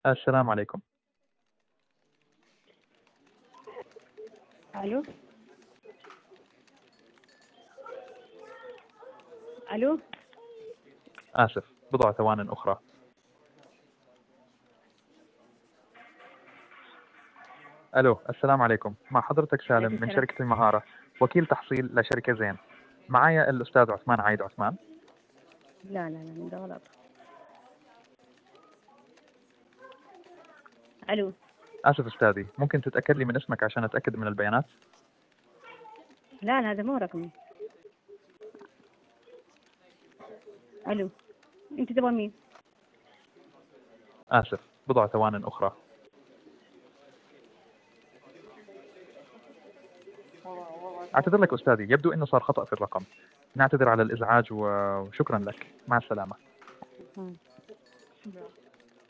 السلام عليكم. الو الو آسف، بضع ثوان أخرى. ألو، السلام عليكم. مع حضرتك عليكم سالم من السلام. شركة المهارة، وكيل تحصيل لشركة زين. معايا الأستاذ عثمان عايد عثمان. لا لا لا، ده غلط. الو آسف أستاذي، ممكن تتأكد لي من اسمك عشان أتأكد من البيانات؟ لا لا، هذا مو رقمي. الو، انت تبغى مين؟ آسف، بضع ثوان أخرى. أعتذر لك أستاذي، يبدو أنه صار خطأ في الرقم. نعتذر على الإزعاج وشكرا لك. مع السلامة.